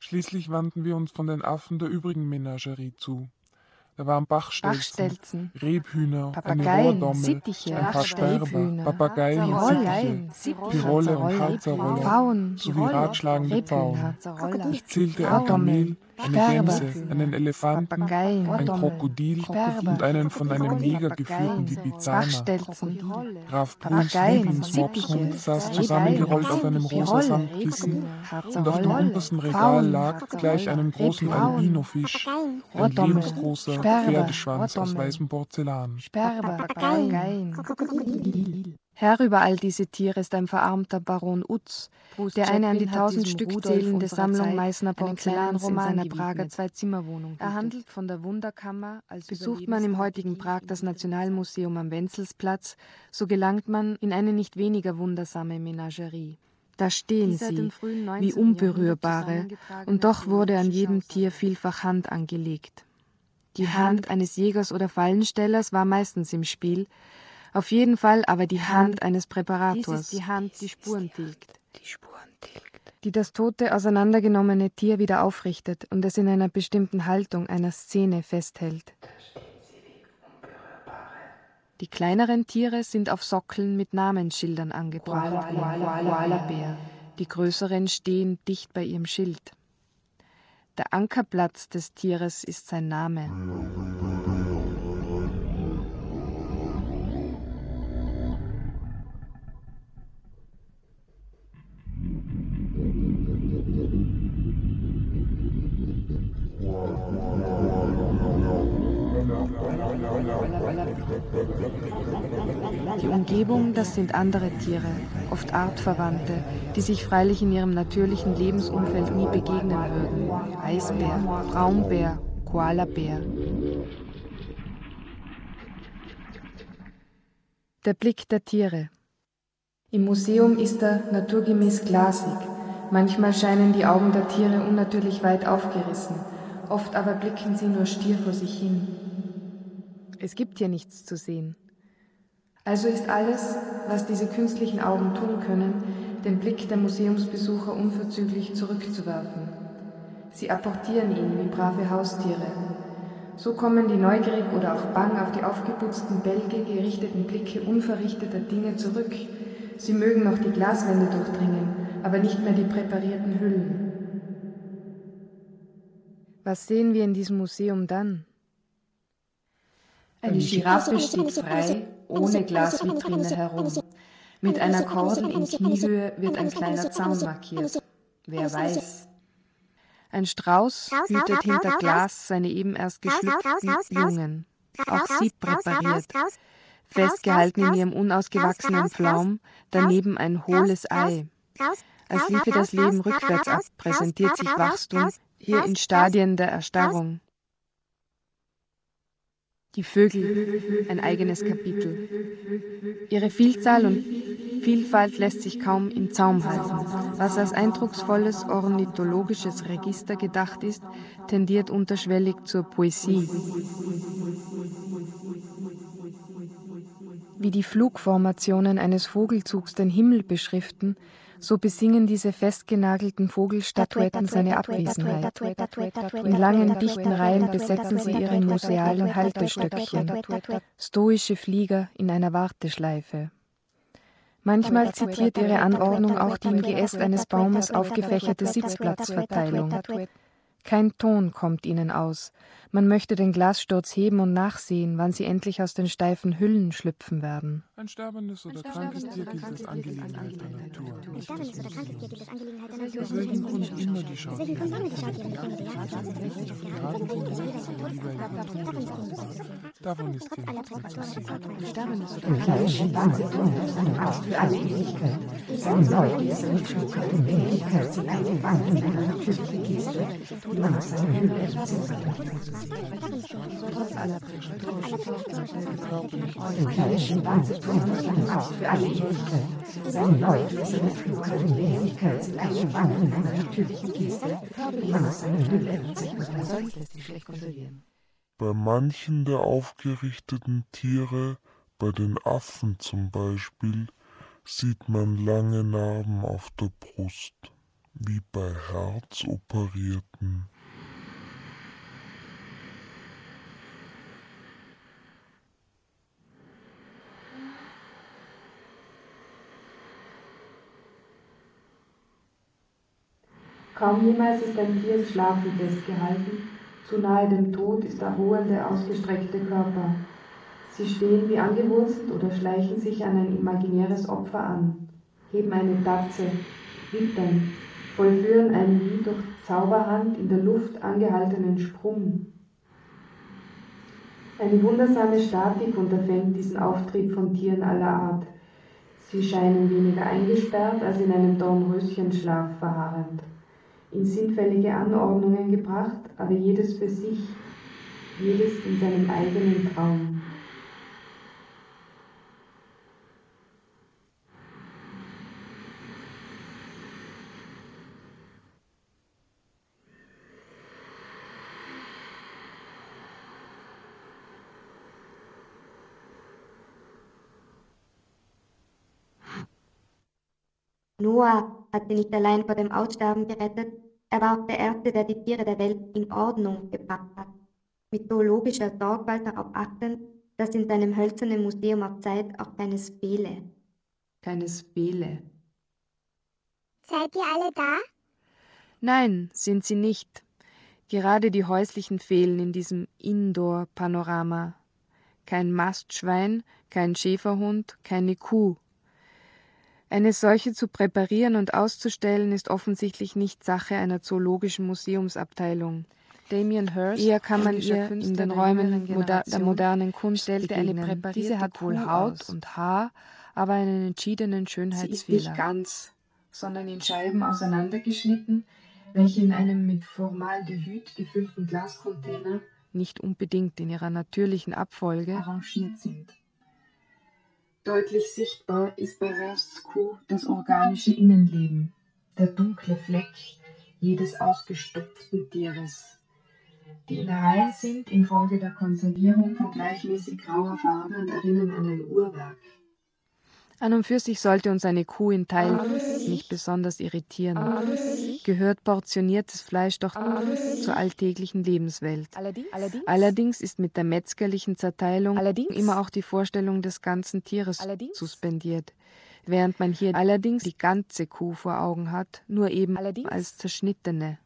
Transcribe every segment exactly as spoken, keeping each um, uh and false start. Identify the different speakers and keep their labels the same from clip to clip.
Speaker 1: Schließlich wandten wir uns von den Affen der übrigen Menagerie zu. Da waren Bachstelzen,
Speaker 2: Bachstelzen,
Speaker 1: Rebhühner, eine
Speaker 2: Papageien,
Speaker 1: Rohrdommel,
Speaker 2: Sittiche,
Speaker 1: ein paar Sperber,
Speaker 2: Rebhühner,
Speaker 1: Papageien und
Speaker 2: Tiroleien,
Speaker 1: Sittiche, Pirole und
Speaker 2: Roller,
Speaker 1: Harzer-Roller
Speaker 2: Pfauen,
Speaker 1: sowie ratschlagende
Speaker 2: Rebhühner,
Speaker 1: Pfauen. Ich zählte ein
Speaker 2: Rohrdommel,
Speaker 1: Kamel, eine
Speaker 2: Sperber,
Speaker 1: Gänse, einen Elefanten,
Speaker 2: Papageien,
Speaker 1: ein Krokodil
Speaker 2: Sperber,
Speaker 1: und einen von einem Neger geführten
Speaker 2: Papageien,
Speaker 1: Lipizzaner.
Speaker 2: Bachstelzen,
Speaker 1: Graf Bruns
Speaker 2: Papageien,
Speaker 1: Lieblingsmopshund
Speaker 2: Sittiche,
Speaker 1: saß
Speaker 2: Rebhühner,
Speaker 1: zusammengerollt auf einem rosa
Speaker 2: Pirole,
Speaker 1: Samtkissen und auf dem
Speaker 2: Harzer-Roller,
Speaker 1: untersten Regal
Speaker 2: Pfauen,
Speaker 1: lag, gleich einem großen
Speaker 2: Rebhühner,
Speaker 1: Albinofisch, ein
Speaker 2: Rohrdommel,
Speaker 1: lebensgroßer
Speaker 2: Sperber,
Speaker 1: Pferdeschwanz aus
Speaker 2: Rohrdommel,
Speaker 1: weißem Porzellan.
Speaker 2: Sperber, Papageien. Herr über all diese Tiere ist ein verarmter Baron Utz, der eine an die tausend Stück zählende Sammlung Meißner Porzellans in seiner Prager Zwei-Zimmer-Wohnung Er handelt von der Wunderkammer. Als Besucht man im heutigen Prag das Nationalmuseum am Wenzelsplatz, so gelangt man in eine nicht weniger wundersame Menagerie. Da stehen sie, wie unberührbare, und doch wurde an jedem Tier vielfach Hand angelegt. Die Hand eines Jägers oder Fallenstellers war meistens im Spiel, auf jeden Fall aber die Hand eines Präparators. Dies ist die Hand, die Spuren tilgt. Die Spuren tilgt. Die das tote, auseinandergenommene Tier wieder aufrichtet und es in einer bestimmten Haltung, einer Szene festhält. Da stehen sie wie Unberührbare. Die kleineren Tiere sind auf Sockeln mit Namensschildern angebracht. Koalabär. Die größeren stehen dicht bei ihrem Schild. Der Ankerplatz des Tieres ist sein Name. Die Umgebung, das sind andere Tiere, oft Artverwandte, die sich freilich in ihrem natürlichen Lebensumfeld nie begegnen würden. Eisbär, Braunbär, Koalabär. Der Blick der Tiere. Im Museum ist er naturgemäß glasig. Manchmal scheinen die Augen der Tiere unnatürlich weit aufgerissen, oft aber blicken sie nur stier vor sich hin. Es gibt hier nichts zu sehen. Also ist alles, was diese künstlichen Augen tun können, den Blick der Museumsbesucher unverzüglich zurückzuwerfen. Sie apportieren ihn wie brave Haustiere. So kommen die neugierig oder auch bang auf die aufgeputzten Bälge gerichteten Blicke unverrichteter Dinge zurück. Sie mögen noch die Glaswände durchdringen, aber nicht mehr die präparierten Hüllen. Was sehen wir in diesem Museum dann? Eine Giraffe steht frei, ohne Glasvitrine herum. Mit einer Kordel in Kniehöhe wird ein kleiner Zaun markiert. Wer weiß. Ein Strauß hütet hinter Glas seine eben erst geschlüpften Jungen. Auch sie präpariert. Festgehalten in ihrem unausgewachsenen Pflaum, daneben ein hohles Ei. Als liefe das Leben rückwärts ab, präsentiert sich Wachstum, hier in Stadien der Erstarrung. Die Vögel, ein eigenes Kapitel. Ihre Vielzahl und Vielfalt lässt sich kaum in Zaum halten. Was als eindrucksvolles ornithologisches Register gedacht ist, tendiert unterschwellig zur Poesie. Wie die Flugformationen eines Vogelzugs den Himmel beschriften, so besingen diese festgenagelten Vogelstatuetten seine Abwesenheit. In langen, dichten Reihen besetzen sie ihre musealen Haltestöckchen, stoische Flieger in einer Warteschleife. Manchmal zitiert ihre Anordnung auch die im Geäst eines Baumes aufgefächerte Sitzplatzverteilung. Kein Ton kommt ihnen aus. Man möchte den Glassturz heben und nachsehen, wann sie endlich aus den steifen Hüllen schlüpfen werden.
Speaker 1: Ein sterbendes oder krankes Tier gilt als Angelegenheit der Natur, nicht des Museums. Aus welchem Grund immer die Schautiere die Piraten sind selbst ihre jeweilige Todesauswahl. Davon ist hier nichts mehr zu sehen.
Speaker 2: Ein sterbendes oder krankes Tier gilt als Angelegenheit der Natur, für alle Ewigkeit. Seine Neugier und die schaukelnde Ähnlichkeit sind eine natürliche Geste, die man aus seiner Hülle trotz aller präparatorischer Im Fleisch, im Wahn, von uns lang aus für alle Ewigkeit. Seine Neugier und fluchende Ähnlichkeit sind eine Wangen in einer natürlichen Geste, die man aus seiner Hülle entziehen muss. Ein solches lässt sich schlecht konservieren.
Speaker 3: Bei manchen der aufgerichteten Tiere, bei den Affen zum Beispiel, sieht man lange Narben auf der Brust. wie bei Herzoperierten.
Speaker 2: Kaum jemals ist ein Tier im Schlafen festgehalten, zu nahe dem Tod ist der ruhende, ausgestreckte Körper. Sie stehen wie angewurzelt oder schleichen sich an ein imaginäres Opfer an, heben eine Tatze, wittern, vollführen einen wie durch Zauberhand in der Luft angehaltenen Sprung. Eine wundersame Statik unterfängt diesen Auftrieb von Tieren aller Art. Sie scheinen weniger eingesperrt als in einem Dornröschenschlaf verharrend, in sinnfällige Anordnungen gebracht, aber jedes für sich, jedes in seinem eigenen Traum.
Speaker 4: Noah hat sie nicht allein vor dem Aussterben gerettet, er war auch der Erste, der die Tiere der Welt in Ordnung gebracht hat, mit zoologischer Sorgfalt darauf achtend, dass in seinem hölzernen Museum auf Zeit auch keines fehle.
Speaker 2: Keines fehle.
Speaker 5: Seid ihr alle da?
Speaker 2: Nein, sind sie nicht. Gerade die häuslichen fehlen in diesem Indoor-Panorama. Kein Mastschwein, kein Schäferhund, keine Kuh. Eine solche zu präparieren und auszustellen, ist offensichtlich nicht Sache einer zoologischen Museumsabteilung. Damien Hirst, eher kann man ihr in den Räumen moder der modernen Kunst stellte eine präparierte Diese hat wohl Haut aus. Und Haar, aber einen entschiedenen Schönheitsfehler. Sie ist nicht ganz, sondern in Scheiben auseinandergeschnitten, welche in einem mit Formaldehyd gefüllten Glascontainer nicht unbedingt in ihrer natürlichen Abfolge arrangiert sind. Deutlich sichtbar ist bei Hirsts Kuh das organische Innenleben, der dunkle Fleck jedes ausgestopften Tieres. Die Innereien sind infolge der Konservierung von gleichmäßig grauer Farbe und erinnern an ein Uhrwerk. An und für sich sollte uns eine Kuh in Teilen nicht besonders irritieren. Gehört portioniertes Fleisch doch zur alltäglichen Lebenswelt. Allerdings, Allerdings ist mit der metzgerlichen Zerteilung immer auch die Vorstellung des ganzen Tieres Allerdings? suspendiert, während man hier allerdings die ganze Kuh vor Augen hat, nur eben Allerdings? als zerschnittene.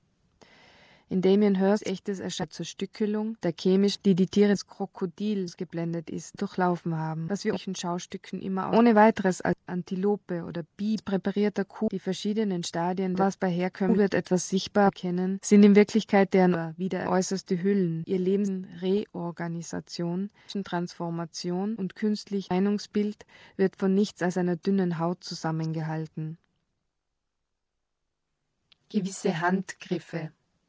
Speaker 2: In Damien Hirsts echtes Erscheint zur Stückelung, der chemisch, die die Tiere des Krokodils geblendet ist, durchlaufen haben, was wir in Schaustücken immer auch ohne weiteres als Antilope oder Bi präparierter Kuh, die verschiedenen Stadien, was bei Herkömmlich wird etwas sichtbar erkennen, sind in Wirklichkeit deren wieder äußerste Hüllen, ihr Leben Reorganisation, Transformation und künstlich Meinungsbild wird von nichts als einer dünnen Haut zusammengehalten. Gewisse Handgriffe.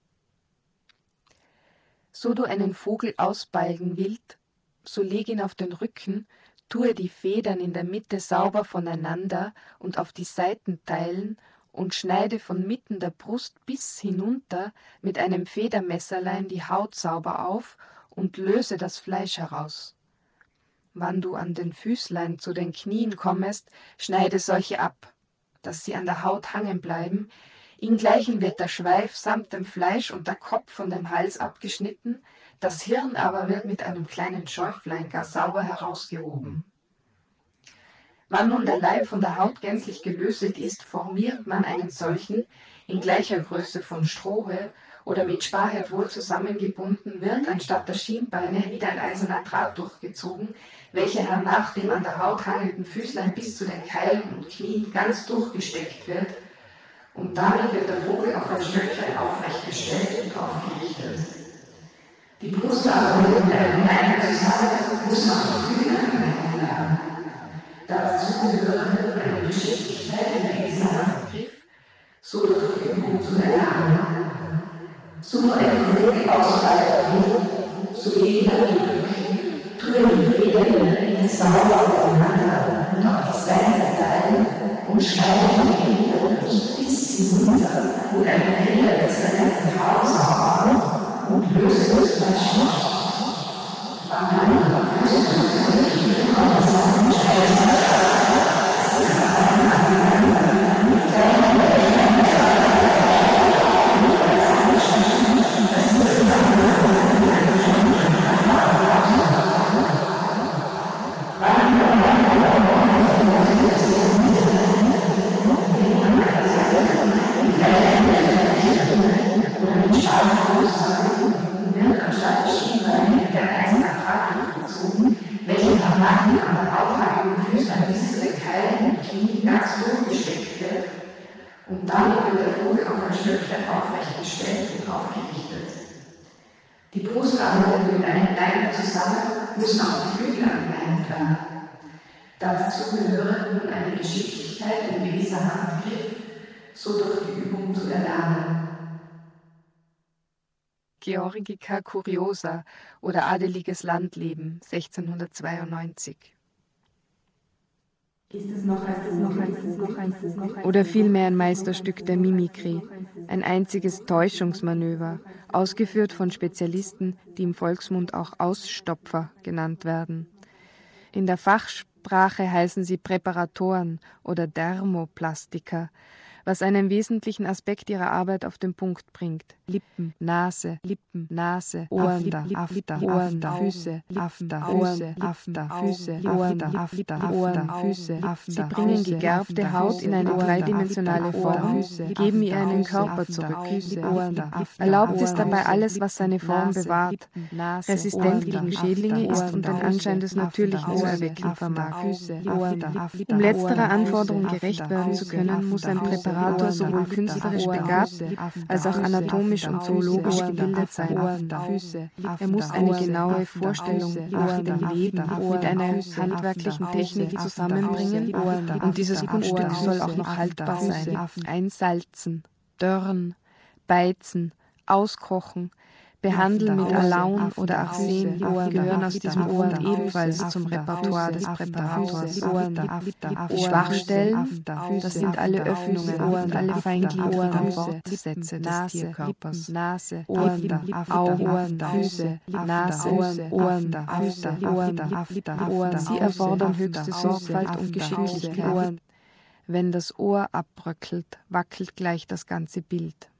Speaker 2: So du einen Vogel ausbalgen willst, so leg ihn auf den Rücken, tue die Federn in der Mitte sauber voneinander und auf die Seiten teilen und schneide von mitten der Brust bis hinunter mit einem Federmesserlein die Haut sauber auf und löse das Fleisch heraus. Wann du an den Füßlein zu den Knien kommest, schneide solche ab, dass sie an der Haut hangen bleiben. Ingleichen wird der Schweif samt dem Fleisch und der Kopf von dem Hals abgeschnitten, das Hirn aber wird mit einem kleinen Schäuflein gar sauber herausgehoben. Wann nun der Leib von der Haut gänzlich gelöset ist, formiert man einen solchen, in gleicher Größe von Strohe oder mit Sparherd wohl zusammengebunden, wird anstatt der Schienbeine wieder ein eiserner Draht durchgezogen, welcher hernach dem an der Haut hangenden Füßlein bis zu den Keilen und Knien ganz durchgesteckt wird, und damit wird der Vogel auf ein Stöckchen aufrecht gestellt und aufgerichtet. Die Brust aber wird mit einem kleinen zusammengefügten Gefühl angefangen. Dazu gehört ein geschicklich feldmäßiger Griff, so durch den Kuh zu erlangen. So nur ein Vogel ausfallen will, so lege er durch, tue die Federn in der Mitte sauber voneinander und auf die Seiten teilen und schneide die Hinterbrust bis hinunter und ein Federmesser in die Haut sauber und löse das Fleisch aus. Wann du die Füße durch die Finger zusammenschneidest,
Speaker 6: damit wird der Vogel auch ein Stückchen aufrecht gestellt und aufgerichtet. Die Brust arbeitet mit einem Leiter zusammen, müssen auch die Flügel angeleimt werden. Dazu gehöre nun eine Geschicklichkeit und gewisser Handgriff, so durch die Übung zu erlernen.
Speaker 2: Georgica Curiosa oder Adeliges Landleben, sechzehnhundertzweiundneunzig.
Speaker 6: Ist es noch ein Vogel? Ist es noch ein Vogel?
Speaker 2: Oder vielmehr ein Meisterstück der Mimikrie, ein einziges Täuschungsmanöver, ausgeführt von Spezialisten, die im Volksmund auch Ausstopfer genannt werden. In der Fachsprache heißen sie Präparatoren oder Dermoplastiker, was einen wesentlichen Aspekt ihrer Arbeit auf den Punkt bringt. Lippen, Nase, Lippen, Nase, Ohren, After, Ohren, Füße, After, Füße, After, Füße, Ohren, After, Ohren, Füße, After. Sie bringen gegerbte Haut in eine dreidimensionale Form, geben ihr einen Körper zurück. Erlaubt ist dabei alles, was seine Form bewahrt, resistent gegen Schädlinge ist und den Anschein des Natürlichen zu erwecken vermag. Um letzterer Anforderung gerecht werden zu können, muss ein Präparator sowohl künstlerisch begabt als auch anatomisch und zoologisch gebildet sein. Er muss eine genaue Vorstellung nach dem Leben mit einer handwerklichen Technik zusammenbringen und dieses Kunststück soll auch noch haltbar sein. Einsalzen, dörren, beizen, auskochen, behandeln mit Alaun oder Arsen gehören aus diesem Grund ebenfalls zum Repertoire des Präparators. Die Schwachstellen, das sind alle Öffnungen und alle feingliedrigen Wortsätze des Tierkörpers. Nase, Ohren, Augen, Füße, Nase, Ohren, Füße, Ohren. Sie erfordern höchste Sorgfalt und Geschicklichkeit. Wenn das Ohr abbröckelt, wackelt gleich das ganze Bild.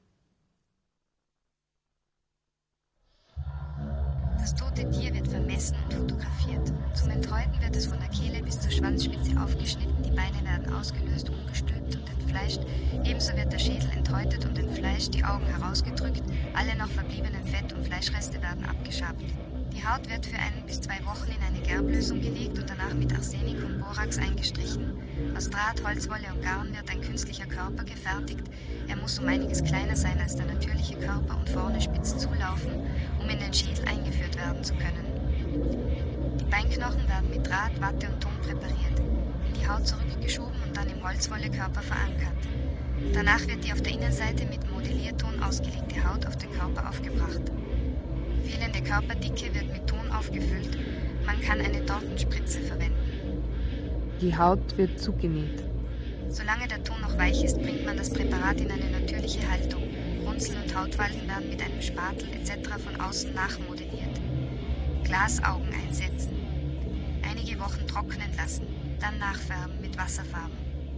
Speaker 7: Das tote Tier wird vermessen und fotografiert. Zum Enthäuten wird es von der Kehle bis zur Schwanzspitze aufgeschnitten, die Beine werden ausgelöst, umgestülpt und entfleischt. Ebenso wird der Schädel enthäutet und entfleischt, die Augen herausgedrückt, alle noch verbliebenen Fett- und Fleischreste werden abgeschabt. Die Haut wird für ein bis zwei Wochen in eine Gerblösung gelegt und danach mit Arsenik und Borax eingestrichen. Aus Draht, Holzwolle und Garn wird ein künstlicher Körper gefertigt. Er muss um einiges kleiner sein als der natürliche Körper und vorne spitz zulaufen, um in den Schädel eingeführt werden zu können. Die Beinknochen werden mit Draht, Watte und Ton präpariert, in die Haut zurückgeschoben und dann im Holzwollekörper verankert. Danach wird die auf der Innenseite mit Modellierton ausgelegte Haut auf den Körper aufgebracht. Fehlende Körperdicke wird mit Ton aufgefüllt. Man kann eine Tortenspritze verwenden.
Speaker 2: Die Haut wird zugenäht.
Speaker 7: Solange der Ton noch weich ist, bringt man das Präparat in eine natürliche Haltung. Runzeln und Hautfalten werden mit einem Spatel et cetera von außen nachmodelliert. Glasaugen einsetzen. Einige Wochen trocknen lassen, dann nachfärben mit Wasserfarben.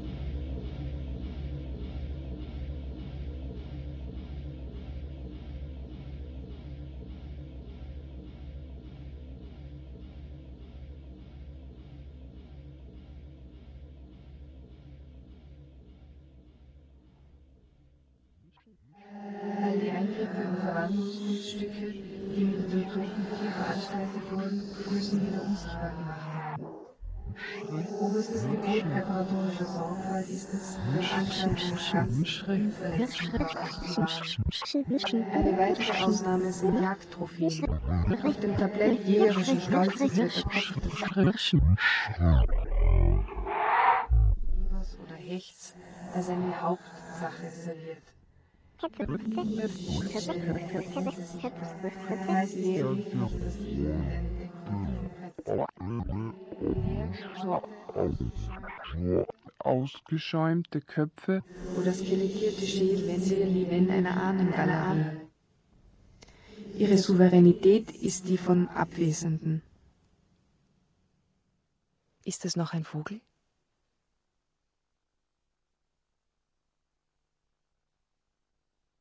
Speaker 2: All die Eingriffe und Verwandlungskunststücke, die mit dem toten Tier veranstaltet wurden, müssen wieder unsichtbar gemacht werden. Oberstes Gebot präparatorischer Sorgfalt ist es, den Anschein einer Jagdschrift zu wahren. Eine weitere Ausnahme sind Jagdtrophäen. Auf dem Tablett jägerischen Stolzes wird der Kopf oder Hechts als eine Hauptsache serviert. Ausgeschäumte Köpfe oder skelettierte Schädel zieren die Wände einer Ahnengalerie. Ihre Souveränität ist die von Abwesenden. Ist es noch ein Vogel?